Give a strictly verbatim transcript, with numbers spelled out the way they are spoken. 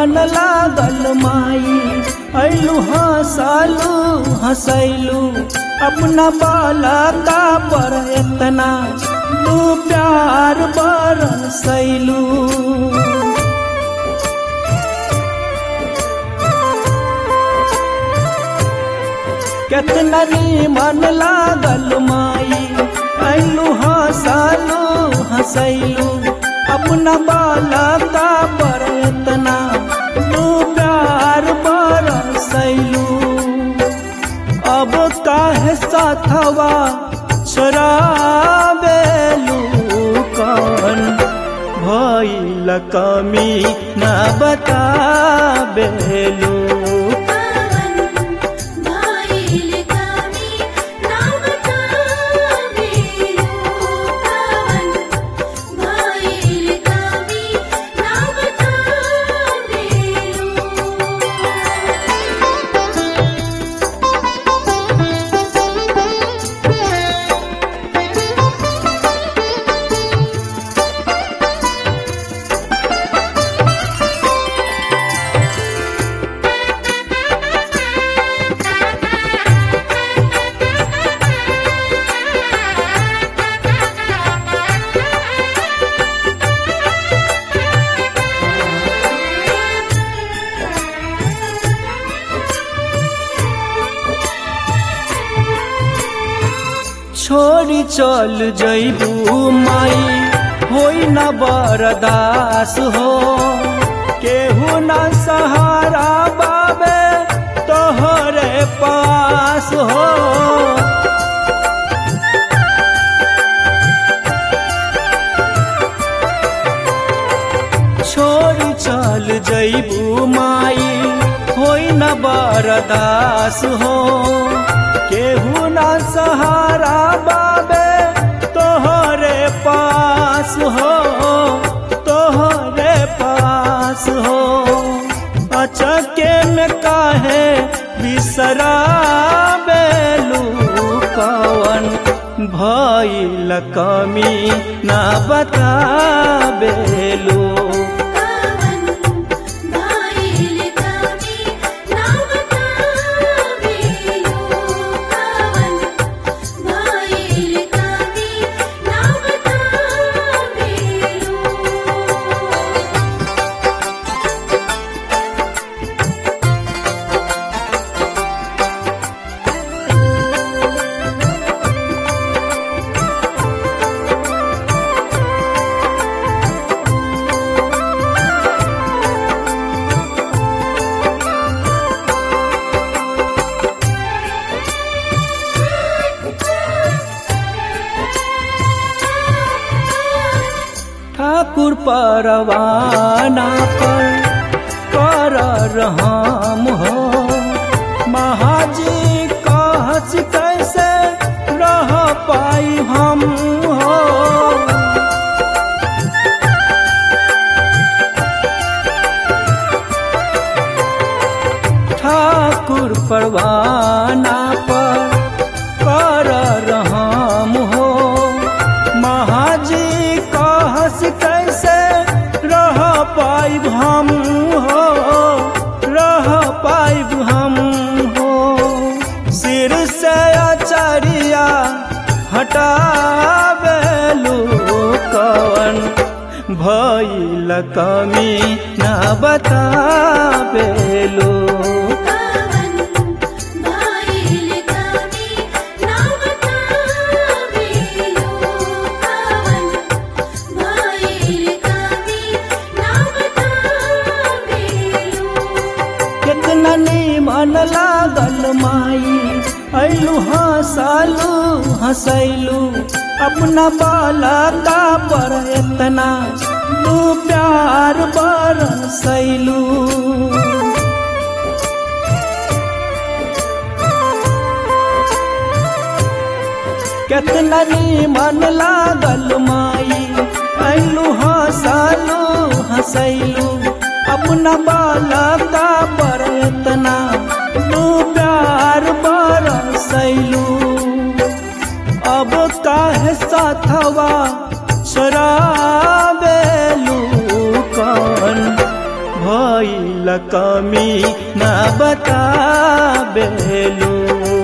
मन लागल माई, ऐलू हंसलू हंसैलू अपना बालका पर इतना तू प्यार बरसैलू। कितना मन लागल माई, ऐलू हंसलू हंसैलू अपना बालका पर इतना तू प्यार बरसैलू। अब काहे साथवा छोड़ावेलू, कौन भइल कमी न बतावेलू। छोड़ी चल जइबू माई, होई न बरदास हो, केहू न सहारा बाबे तोहरे पास हो। छोड़ी चल जइबू माई, होई न बरदास हो, केहू न सहारा बाबे तोहरे पास हो, तोहरे पास हो। अचके में काहे बिसरावेलू, कौन भइल कमी न बतावेलू। ठाकुर परवाना पर कर रहम हो, महाजी कहस कैसे रह पाई हम हो। ठाकुर परवाना पर कर रहम हो, महाजी कहस कैसे रह पाइब हम हो, रह पाइब हम हो। सिर से अचरिया हटावेलू, कौन भइल कमी न बतावेलू। मन लागल माई, ऐलू हंसलू हंसैलू अपना बालका पर इतना तू प्यार बरसैलू। कितना मन लागल माई, ऐलू हंसलू हंसैलू अपना बालका पर इतना तू प्यार बरसैलू। अब काहे साथवा छोड़ावेलू, कौन भइल कमी न बताबेलू।